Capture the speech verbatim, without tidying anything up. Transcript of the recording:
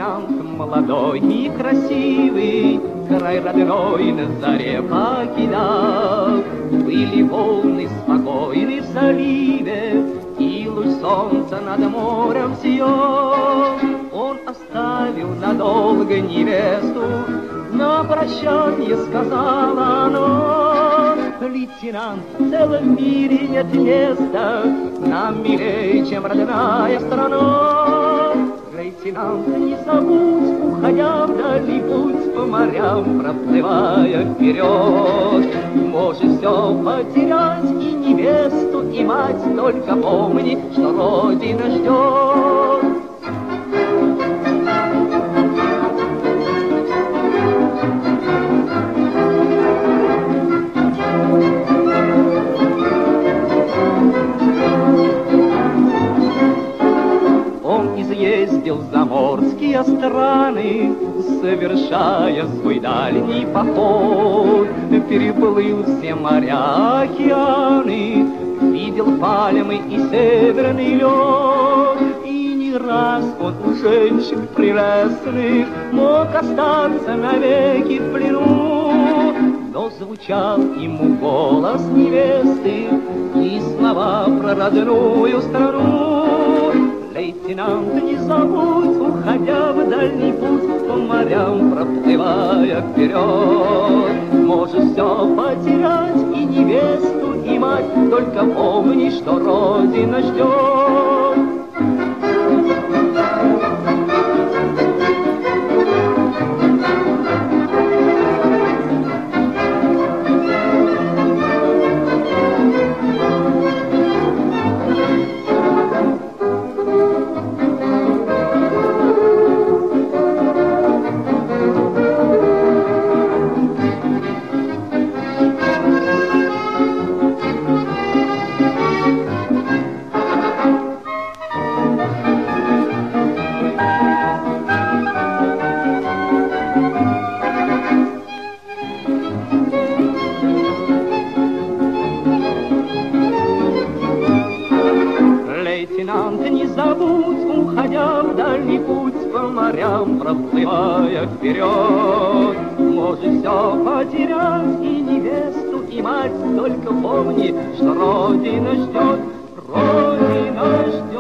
Лейтенант молодой и красивый край родной на заре покидал. Были волны спокойны в заливе, и луч солнца над морем сиял. Он оставил надолго невесту, на прощанье сказала она: лейтенант, в целом мире нет места нам милее, чем родная страна. Лейтенант, не забудь, уходя в дальний путь, по морям проплывая вперед, можешь все потерять, и невесту, и мать, только помни, что Родина ждет. Ездил в заморские страны, совершая свой дальний поход. Переплыл все моря, океаны, видел пальмы и северный лед. И не раз он у женщин прелестных мог остаться навеки в плену. Но звучал ему голос невесты и слова про родную страну. Лейтенант, не забудь, уходя в дальний путь, по морям проплывая вперед, можешь все потерять, и невесту, и мать, только помни, что Родина ждет. Лейтенант, не забудь, уходя в дальний путь, по морям проплывая вперед, можешь все потерять, и невесту, и мать, только помни, что Родина ждет, Родина ждет.